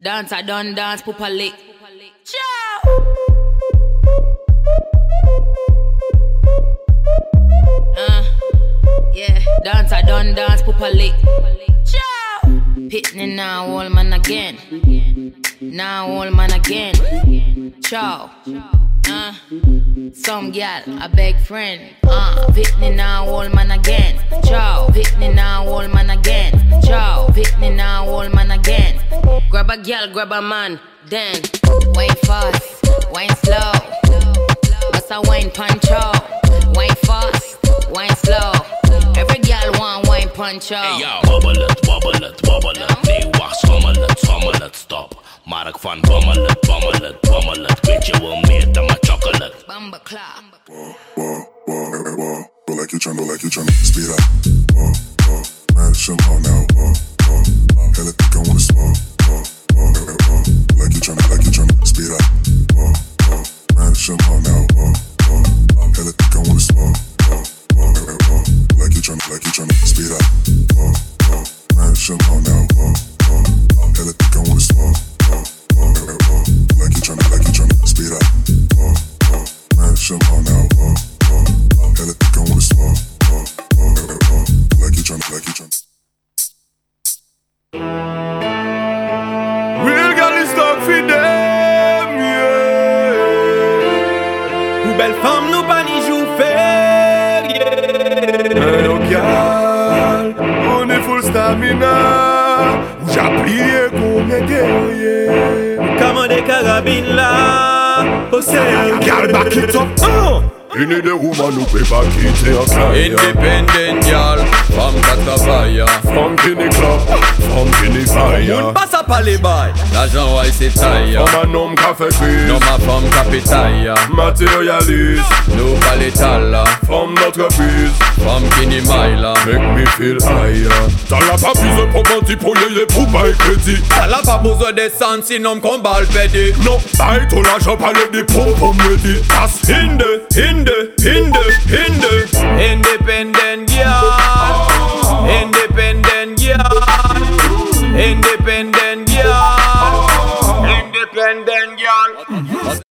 Dance, I done dance, pupa lick. Ciao. Yeah, dance, I done dance, pupa lick. Ciao. Pitney now, old man again. Now, old man again. Ciao. Some gal, a beg friend. Pitney now, old man again. Ciao. Pitney now, old man again. Ciao. Pitney now, old man again. Grab a gal, grab a man, then wine fast, wine slow. Bust a wine puncho. Wine fast, wine slow. Every gal want wine puncho. Hey yo, wobble it, wobble it, wobble it. Nee, wacht, schommel it, stop. Mark van bommel it. Weet je wel meer dan mijn chocolate. Bamba clap. Go like you tryna speed up. Man, somehow now. Hella think I wanna smoke. Like you tryna speed up. Man, somehow now. Hella think I wanna smoke. Like you tryna speed up. Man, somehow now. Hella think I wanna smoke. Like you tryna speed up. Man, somehow now. Hella think I wanna smoke. Like you tryna. Real girl is stuck for them, yeah. Ou belle femme nous pas ni jou faire, yeah. No girl, on est full stamina. Ou j'applié comme un guerrier. Comme des carabines là, au ciel. Girl, back it up, You need a woman who pay back it Independent girl, femme qui travaille. From Guinea Club, from Guinea Fire. Moun passe à pas les bails, l'argent ouais c'est taille. From un homme qui fait cuisse, non ma femme qui pétaille. Matérialiste, nous pas l'étal. from notre fils, Femme qui n'y maille. make me feel higher. T'as la pas besoin pour mentir pour les pour payer crédit. T'as là pas besoin de descendre sinon combat le pédé. Non, paye ton argent par les dépôts pour me dire. That's Independent